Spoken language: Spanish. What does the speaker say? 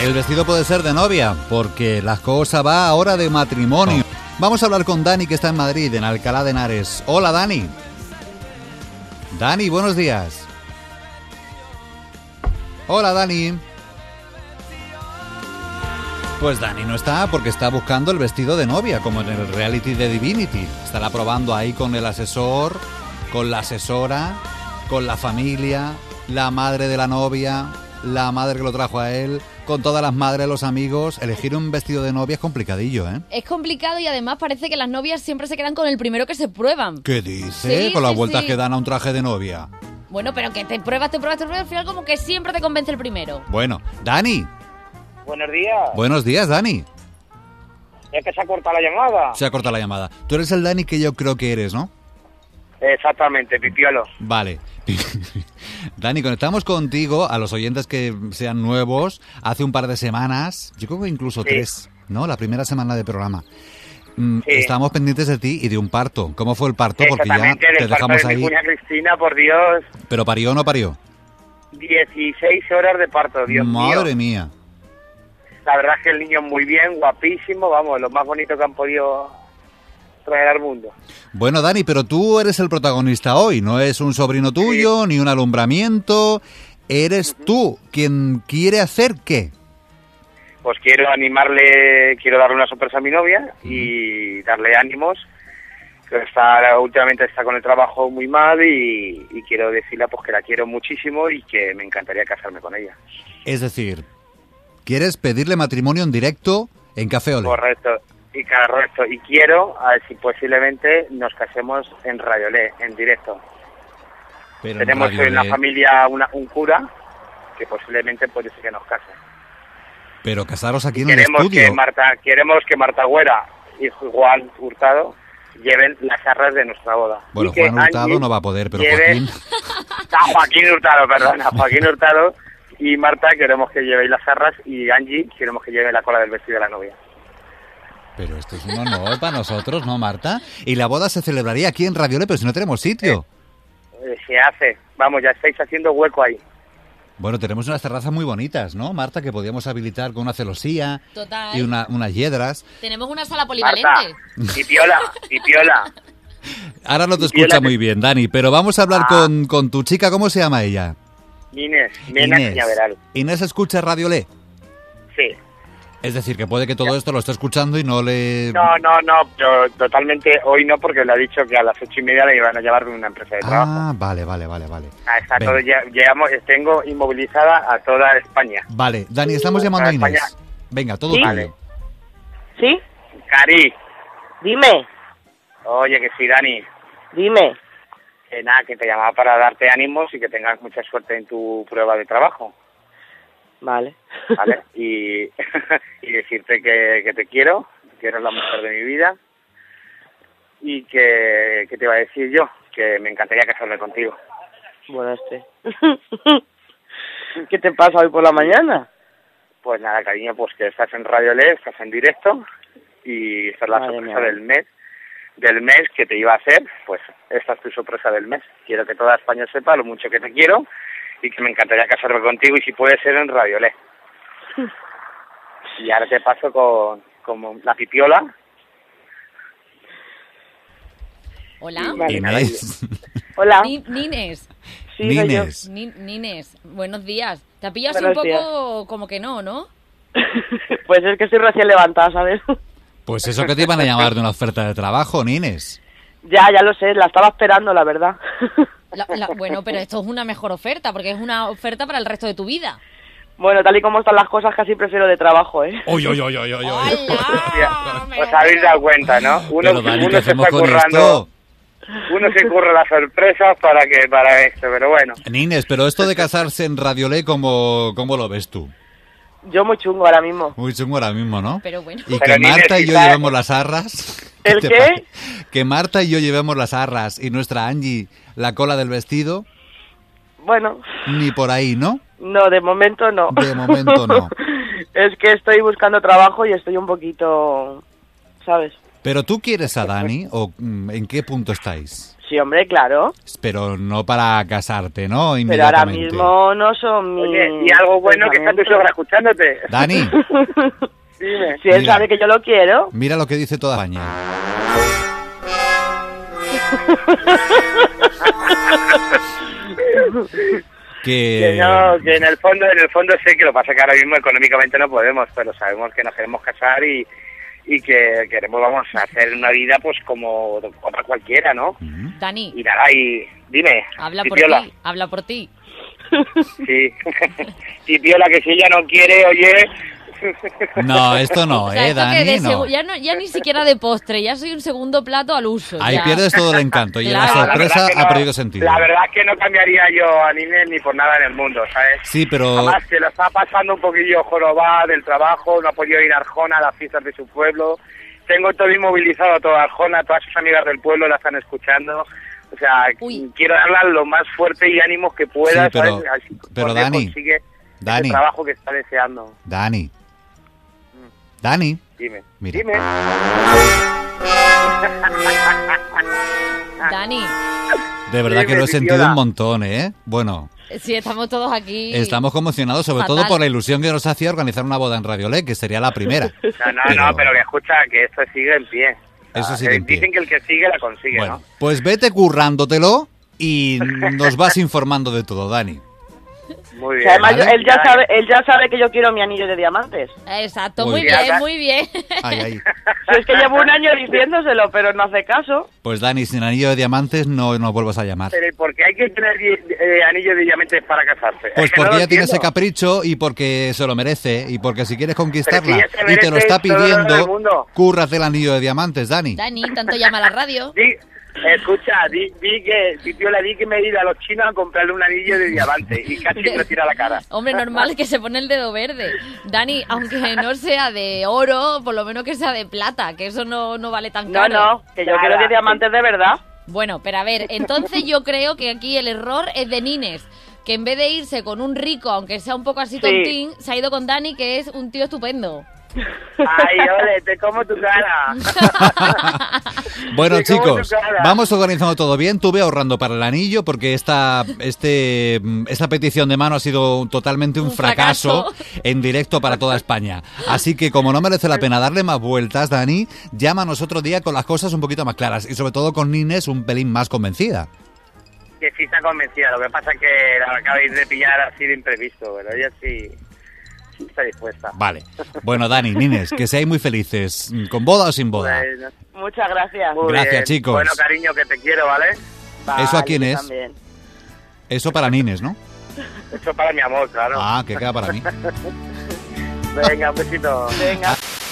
El vestido puede ser de novia, porque la cosa va ahora de matrimonio. Vamos a hablar con Dani, que está en Madrid, en Alcalá de Henares. Hola, Dani. Dani, buenos días. Hola, Dani. Pues Dani no está porque está buscando el vestido de novia, como en el reality de Divinity. Estará probando ahí con el asesor, con la asesora, con la familia, la madre de la novia, la madre que lo trajo a él, con todas las madres, los amigos. Elegir un vestido de novia es complicadillo, ¿eh? Es complicado y además parece que las novias siempre se quedan con el primero que se prueban. ¿Qué dice? Sí, con las sí, vueltas sí. que dan a un traje de novia. Bueno, pero que te pruebas, al final como que siempre te convence el primero. Bueno, Dani. Buenos días. Buenos días, Dani. Es que se ha cortado la llamada. Se ha cortado la llamada. Tú eres el Dani que yo creo que eres, ¿no? Exactamente, Pipiolo. Vale. Dani, conectamos contigo, a los oyentes que sean nuevos, hace un par de semanas, yo creo que incluso 3, ¿no? La primera semana de programa. Estábamos pendientes de ti y de un parto. ¿Cómo fue el parto? Porque ya Exactamente, te del parto dejamos de mi ahí. cuña Cristina, por Dios. ¿Pero parió o no parió? 16 horas de parto, Dios mío. Madre mía. La verdad es que el niño muy bien, guapísimo, vamos, lo más bonito que han podido traer al mundo. Bueno, Dani, pero tú eres el protagonista hoy. No es un sobrino tuyo, ni un alumbramiento. Eres tú quien quiere hacer ¿qué? Pues quiero animarle, quiero darle una sorpresa a mi novia y darle ánimos. Que últimamente está con el trabajo muy mal y quiero decirle pues que la quiero muchísimo y que me encantaría casarme con ella. Es decir, ¿quieres pedirle matrimonio en directo en Café Olé? Correcto. Y quiero, a ver si posiblemente nos casemos en Radiolé, en directo. Pero Tenemos Radio en la Olé. familia un cura que posiblemente puede ser que nos case. Pero casaros aquí en el Queremos estudio. que Marta Güera y Juan Hurtado lleven las arras de nuestra boda. Bueno, Y que Juan Hurtado Angie no va a poder, pero lleve- Joaquín... Joaquín Hurtado, perdona. Joaquín Hurtado y Marta queremos que llevéis las arras y Angie queremos que lleve la cola del vestido de la novia. Pero esto es un honor para nosotros, ¿no, Marta? Y la boda se celebraría aquí en Radio Olé, pero si no tenemos sitio. Se hace. Vamos, ya estáis haciendo hueco ahí. Bueno, tenemos unas terrazas muy bonitas, ¿no, Marta? Que podíamos habilitar con una celosía Total. y unas hiedras. Tenemos una sala Marta, polivalente. y piola. Ahora no te Y escucha la- muy bien, Dani, pero vamos a hablar con tu chica. ¿Cómo se llama ella? Inés, Mena Cañaveral. Inés escucha Radio Olé. Sí. Es decir, que puede que todo esto lo esté escuchando y no le... No, yo totalmente hoy no, porque le ha dicho que a las 8:30 le iban a llevar de una empresa de trabajo. Ah, vale. Está Venga. todo, tengo inmovilizada a toda España. Vale, Dani, estamos llamando a España. Inés. Venga, todo ¿Sí? tuyo. Vale. ¿Sí? Cari, Dime, oye, que sí, Dani. dime. Que nada, que te llamaba para darte ánimos y que tengas mucha suerte en tu prueba de trabajo, Vale. ¿vale? y decirte que te quiero, que eres la mujer de mi vida y que te iba a decir yo, que me encantaría casarme contigo. Bueno, ¿Qué te pasa hoy por la mañana? Pues nada, cariño, pues que estás en Radio LED, estás en directo y esta es la Madre sorpresa mía. del mes que te iba a hacer, pues esta es tu sorpresa del mes. Quiero que toda España sepa lo mucho que te quiero y que me encantaría casarme contigo y si puede ser en Radio LED. Y ahora te paso con la pipiola. Hola. Vale. Inés. Hola. Nines. Sí, soy yo. Nines. Nines. Buenos días. Te pillas Buenos un poco días. como que no. Pues es que estoy recién levantada, ¿sabes? Pues eso que te iban a llamar de una oferta de trabajo, Inés. Ya lo sé, la estaba esperando, la verdad. Bueno, pero esto es una mejor oferta, porque es una oferta para el resto de tu vida. Bueno, tal y como están las cosas, casi prefiero de trabajo, ¿eh? Uy. ¡Hola! Os habéis dado cuenta, ¿no? Pero Dani, ¿qué se hacemos está con currando, esto? uno se curra las sorpresas para esto, pero bueno. Inés, pero esto de casarse en Radio Olé, ¿cómo lo ves tú? Yo muy chungo ahora mismo. Muy chungo ahora mismo, ¿no? Pero bueno. Y Pero que Inés, Marta y yo quizá- llevemos las arras. ¿El te qué? parece? Que Marta y yo llevemos las arras y nuestra Angie la cola del vestido, Bueno, ni por ahí, ¿no? no, de momento no. De momento no. Es que estoy buscando trabajo y estoy un poquito, ¿sabes? ¿Pero tú quieres a Dani o en qué punto estáis? Sí, hombre, claro. Pero no para casarte, ¿no? Pero ahora Inmediatamente. mismo no son mis... Oye, y algo bueno que está tu suegra escuchándote. Dani, Dime. Si él Mira. sabe que yo lo quiero. mira lo que dice toda España. Que no, que en el fondo sé que lo pasa que ahora mismo económicamente no podemos, pero sabemos que nos queremos casar y que queremos, vamos, a hacer una vida pues como otra cualquiera, ¿no? Dani, Y nada, y dime, habla por Pipiola. ti, habla por ti. Sí, Pipiola, que si ella no quiere, oye... No, esto no, O sea, esto que Dani, de no. ya ni siquiera de postre, ya soy un segundo plato al uso. Ahí ya. pierdes todo el encanto y la Claro. sorpresa verdad que ha no- perdido sentido. La verdad es que no cambiaría yo a Nines ni por nada en el mundo, ¿sabes? Sí, pero... Además, se lo está pasando un poquillo jorobada del trabajo, no ha podido ir a Arjona a las fiestas de su pueblo. Tengo todo inmovilizado a toda Arjona, todas sus amigas del pueblo la están escuchando. O sea, Uy. quiero darle lo más fuerte y ánimos que pueda, Sí, pero- ¿sabes? Así, pero por Dios, Dani, consigue Dani. ese trabajo que está deseando. Dani. Dani. Dime. Mira. Dime. Dani, De verdad que Dime, lo he sentido Pipiola. un montón, ¿eh? Bueno, sí, estamos todos aquí. estamos conmocionados, sobre Fatal. todo por la ilusión que nos hacía organizar una boda en Radiolé, que sería la primera. No, pero que escucha, que esto sigue en pie. Eso sigue en pie. Dicen que el que sigue la consigue, Bueno, ¿no? pues vete currándotelo y nos vas informando de todo, Dani. Muy Que bien. además Vale. él ya sabe que yo quiero mi anillo de diamantes. Exacto, Muy muy bien. bien, muy bien. Ay, ay. Si es que llevo un año diciéndoselo, pero no hace caso. Pues Dani, sin anillo de diamantes no nos vuelvas a llamar. Pero ¿y por qué hay que tener anillo de diamantes para casarse? Pues Es que no porque lo ella tiene ese entiendo. capricho y porque se lo merece y porque si quieres conquistarla Pero si ella se y te lo merece está todo el oro del pidiendo, mundo. cúrrate el anillo de diamantes, Dani. Dani, tanto llama a la radio. Escucha, di que me he ido a los chinos a comprarle un anillo de diamante y casi me tira la cara. Hombre, normal que se pone el dedo verde. Dani, aunque no sea de oro, por lo menos que sea de plata, que eso no vale tan No, caro. no, que yo quiero de diamantes de verdad. Bueno, pero a ver, entonces yo creo que aquí el error es de Nines, que en vez de irse con un rico, aunque sea un poco así tontín, se ha ido con Dani, que es un tío estupendo. Ay, ole, te como tu cara. Bueno, Sí, ¿cómo chicos, tu cara? vamos organizando todo bien. Tú ve ahorrando para el anillo porque esta petición de mano ha sido totalmente un Un fracaso fracaso. en directo para toda España. Así que como no merece la pena darle más vueltas, Dani, llámanos otro día con las cosas un poquito más claras y sobre todo con Nines un pelín más convencida. Que sí está convencida, lo que pasa es que la acabáis de pillar así de imprevisto, pero ella sí está dispuesta. Vale. Bueno, Dani, Nines, que seáis muy felices, con boda o sin boda. Bueno, Muchas gracias. muy Gracias, bien. chicos. Bueno, cariño, que te quiero, ¿vale? ¿Eso a quién yo es? también. Eso para Nines, ¿no? Eso para mi amor, claro. Ah, que queda para mí. Venga, un besito. Venga.